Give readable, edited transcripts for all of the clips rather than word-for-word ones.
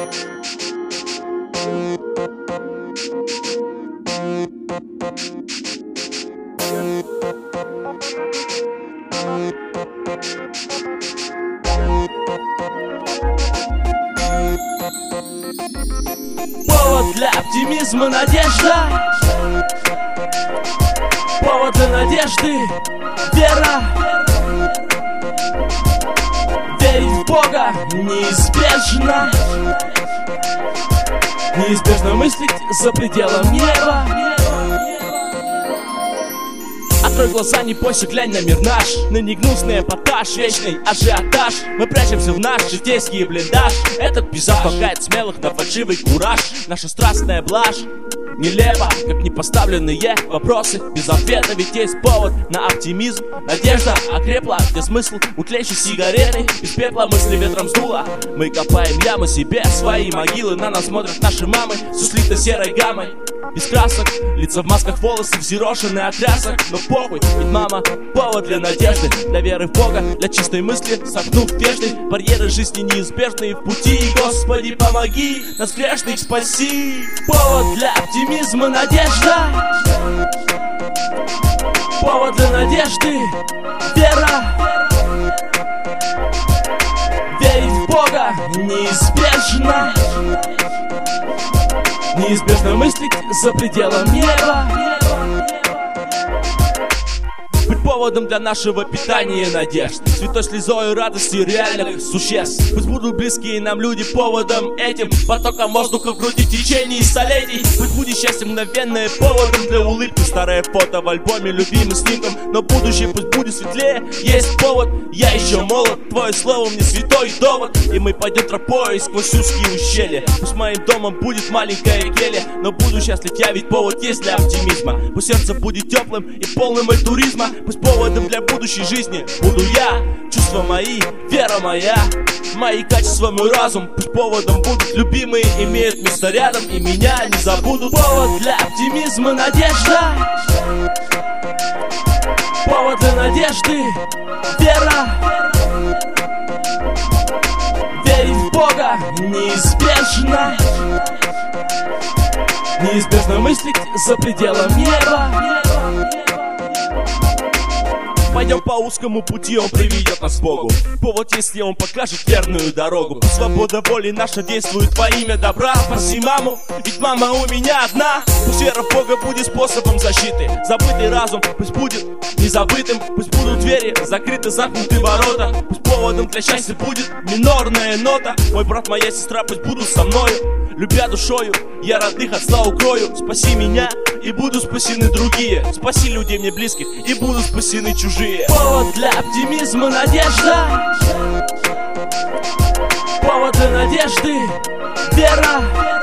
Повод для оптимизма, надежда. Повод для надежды, вера. Верить в Бога неизбежно. Неизбежно мыслить за пределом неба. Открой глаза, не бойся, глянь на мир наш. Ныне гнусный эпатаж, вечный ажиотаж. Мы прячемся в наш житейский блиндаж. Этот пейзаж толкает смелых на фальшивый кураж. Наша страстная блажь нелепо, как непоставленные вопросы без ответа, ведь есть повод на оптимизм. Надежда окрепла, где смысл утлеющей сигареты. Из пепла мысли ветром сдуло. Мы копаем ямы себе, свои могилы. На нас смотрят наши мамы, все слито серой гаммой. Без красок, лица в масках, волосы взъерошены от трясок. Но похуй, ведь мама повод для надежды, для веры в Бога, для чистой мысли. Согнув вежды, барьеры жизни неизбежны в пути. Господи, помоги, нас грешных спаси. Повод для оптимизма, надежда. Повод для надежды, вера. Верить в Бога неизбежно. Неизбежно мыслить за пределом неба. Быть поводом для нашего питания и надежд, святой слезой радости реальных существ. Пусть будут близкие нам люди поводом этим, потоком воздуха в груди в течение столетий. Пусть будет счастье мгновенное поводом для улыбки. Старое фото в альбоме любимым снимком, но будущее пусть будет светлее. Есть повод, я еще молод, твое слово мне святой довод. И мы пойдем тропой сквозь узкие ущелья. Пусть моим домом будет маленькая келья, но буду счастлив я, ведь повод есть для оптимизма. Пусть сердце будет теплым и полным альтуризма. Пусть поводом для будущей жизни буду я. Чувства мои, вера моя, мои качества, мой разум. Пусть поводом будут любимые, имеют место рядом и меня не забудут. Повод для оптимизма, надежда. Повод для надежды, вера. Верить в Бога неизбежно. Неизбежно мыслить за пределом неба. Пойдем по узкому пути, он приведет нас к Богу. Повод, если он покажет верную дорогу. Пусть свобода воли наша действует во имя добра. Спаси маму, ведь мама у меня одна. Пусть вера в Бога будет способом защиты. Забытый разум пусть будет незабытым. Пусть будут двери закрыты, замкнуты ворота. Пусть поводом для счастья будет минорная нота. Мой брат, моя сестра пусть будут со мною. Любя душою, я родных от зла укрою. Спаси меня, и будут спасены другие. Спаси людей мне близких, и будут спасены чужие. Повод для оптимизма, надежда. Повод для надежды, вера.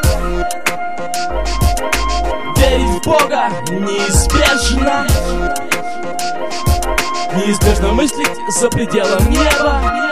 Верить в Бога неизбежно. Неизбежно мыслить за пределом неба.